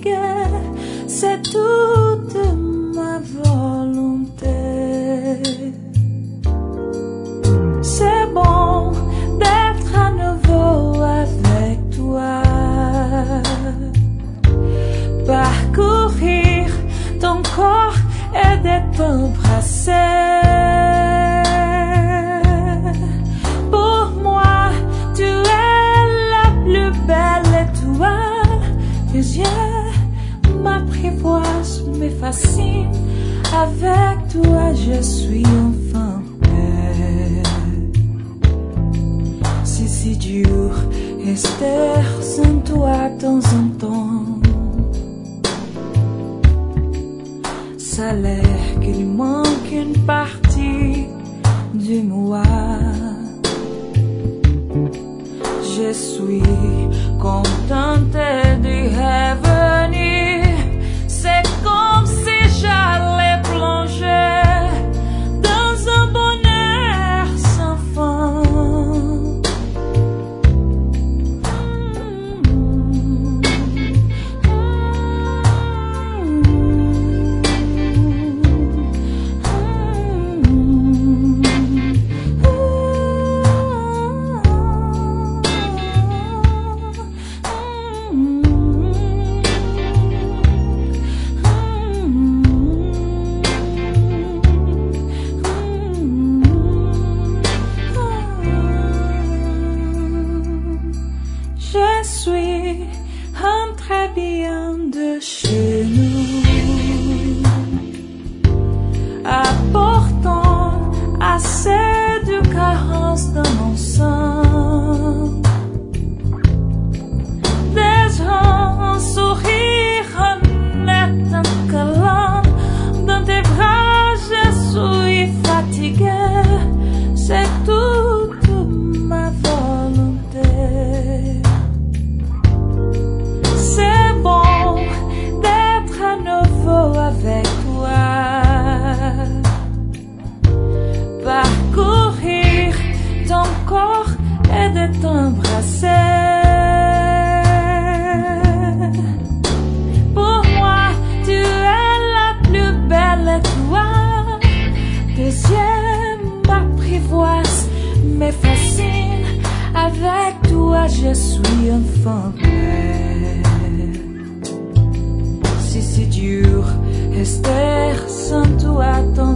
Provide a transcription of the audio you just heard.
fatiguée, c'est toute ma volonté. C'est bon d'être à nouveau avec toi, parcourir ton corps et de t'embrasser. Pour moi, tu es la plus belle étoile. Tes yeux m'apprivoisent, me fascinent. Avec toi, je suis enfin paix. C'est si dur rester sans toi de temps en temps. Ça a l'air qu'il manque une partie de moi. Je suis contente de revenir. C'est comme si j'allais plonger dans un bonheur sans fin. Je suis rentrée bien de chez nous, apportant assez de carences dans mon sein. Déjà un sourire honnête, un câlin dans tes bras, je suis fatiguée, c'est toute ma volonté. C'est bon d'être à nouveau avec toi, parcourir ton corps et de t'embrasser. Pour moi, tu es la plus belle étoile. Tes yeux m'apprivoisent, me fascinent. Avec toi, je suis enfin paix. C'est si dur rester sans toi.